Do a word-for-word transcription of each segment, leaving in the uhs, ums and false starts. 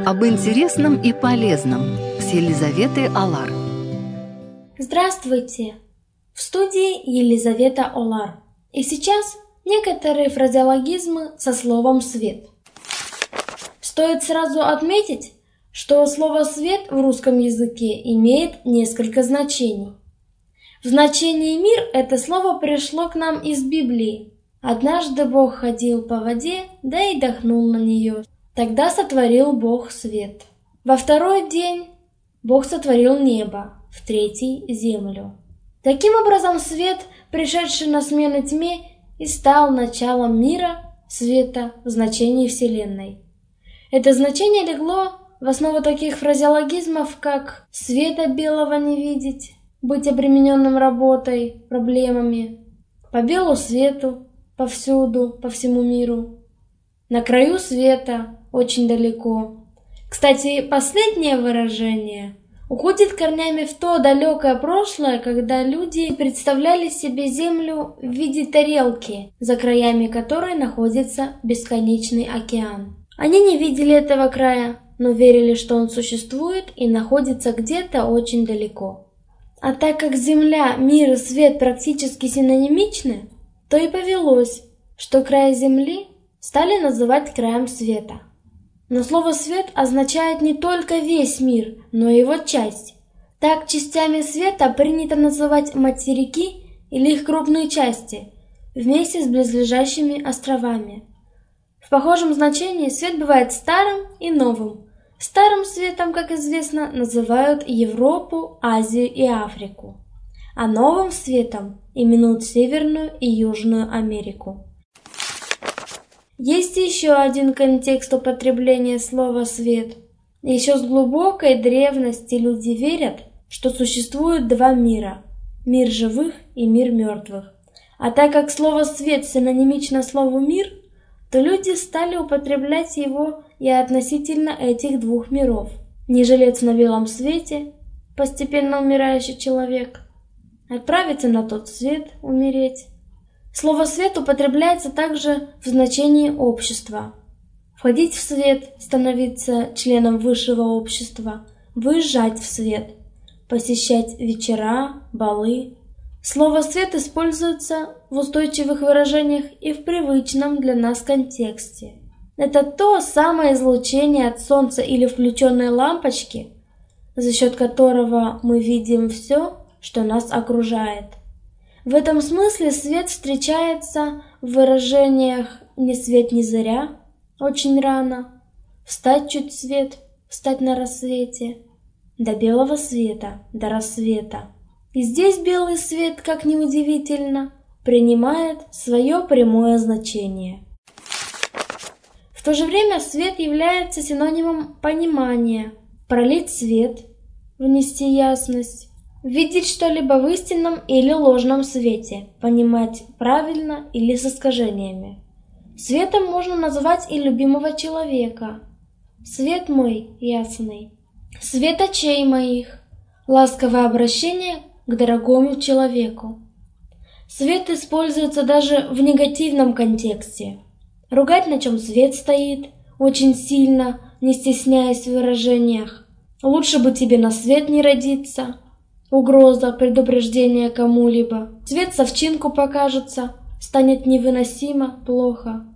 Об интересном и полезном с Елизаветой Олар. Здравствуйте! В студии Елизавета Олар. И сейчас некоторые фразеологизмы со словом «свет». Стоит сразу отметить, что слово «свет» в русском языке имеет несколько значений. В значении «мир» это слово пришло к нам из Библии. Однажды Бог ходил по воде, да и дохнул на нее. Тогда сотворил Бог свет. Во второй день Бог сотворил небо, в третий — землю. Таким образом, свет, пришедший на смену тьме, и стал началом мира, света в значении Вселенной. Это значение легло в основу таких фразеологизмов, как «света белого не видеть», «быть обремененным работой, проблемами», «по белу свету», «повсюду, по всему миру», «на краю света», «очень далеко». Кстати, последнее выражение уходит корнями в то далекое прошлое, когда люди представляли себе Землю в виде тарелки, за краями которой находится бесконечный океан. Они не видели этого края, но верили, что он существует и находится где-то очень далеко. А так как Земля, мир и свет практически синонимичны, то и повелось, что край Земли стали называть краем света. Но слово «свет» означает не только весь мир, но и его часть. Так частями света принято называть материки или их крупные части, вместе с близлежащими островами. В похожем значении свет бывает старым и новым. Старым светом, как известно, называют Европу, Азию и Африку, а новым светом именуют Северную и Южную Америку. Есть еще один контекст употребления слова «свет». Еще с глубокой древности люди верят, что существует два мира – мир живых и мир мертвых. А так как слово «свет» синонимично слову «мир», то люди стали употреблять его и относительно этих двух миров. Не жилец на белом свете, постепенно умирающий человек, отправиться на тот свет, умереть. Слово «свет» употребляется также в значении общества. Входить в свет, становиться членом высшего общества, выезжать в свет, посещать вечера, балы. Слово «свет» используется в устойчивых выражениях и в привычном для нас контексте. Это то самое излучение от солнца или включенной лампочки, за счет которого мы видим все, что нас окружает. В этом смысле свет встречается в выражениях «ни свет ни заря», «очень рано», «встать чуть свет», «встать на рассвете», «до белого света», «до рассвета». И здесь белый свет, как ни удивительно, принимает свое прямое значение. В то же время свет является синонимом понимания, пролить свет, внести ясность, видеть что-либо в истинном или ложном свете, понимать правильно или с искажениями. Светом можно назвать и любимого человека. Свет мой ясный, свет очей моих, ласковое обращение к дорогому человеку. Свет используется даже в негативном контексте. Ругать, на чем свет стоит, очень сильно, не стесняясь в выражениях. Лучше бы тебе на свет не родиться. Угроза, предупреждение кому-либо. Свет совчинку покажется, станет невыносимо плохо.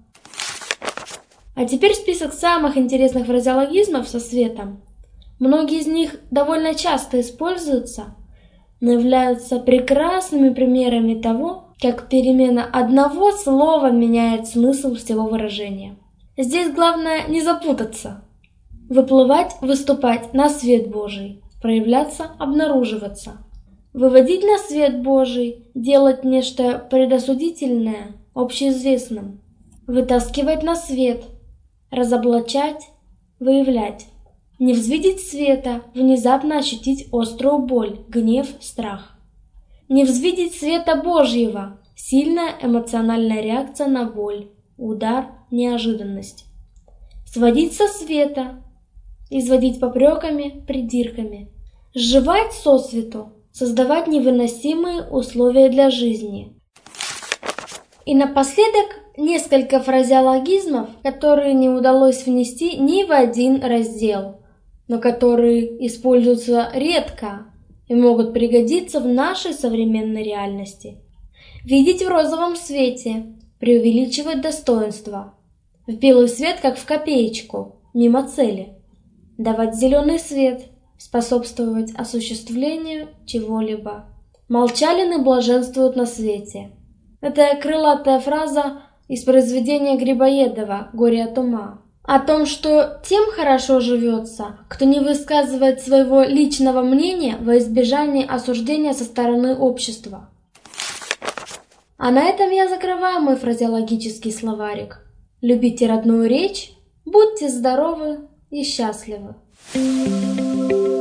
А теперь список самых интересных фразеологизмов со светом. Многие из них довольно часто используются, но являются прекрасными примерами того, как перемена одного слова меняет смысл всего выражения. Здесь главное не запутаться. Выплывать, выступать на свет Божий. Проявляться, обнаруживаться. Выводить на свет Божий, делать нечто предосудительное, общеизвестным. Вытаскивать на свет, разоблачать, выявлять. Не взвидеть света, внезапно ощутить острую боль, гнев, страх. Не взвидеть света Божьего, сильная эмоциональная реакция на боль, удар, неожиданность. Сводить со света, изводить попреками, придирками. Сживать сосвету, создавать невыносимые условия для жизни. И напоследок несколько фразеологизмов, которые не удалось внести ни в один раздел, но которые используются редко и могут пригодиться в нашей современной реальности. Видеть в розовом свете, преувеличивать достоинство. В белый свет, как в копеечку, мимо цели. Давать зеленый свет, способствовать осуществлению чего-либо. Молчалины блаженствуют на свете. Это крылатая фраза из произведения Грибоедова «Горе от ума». О том, что тем хорошо живется, кто не высказывает своего личного мнения во избежание осуждения со стороны общества. А на этом я закрываю мой фразеологический словарик. Любите родную речь, будьте здоровы и счастливы.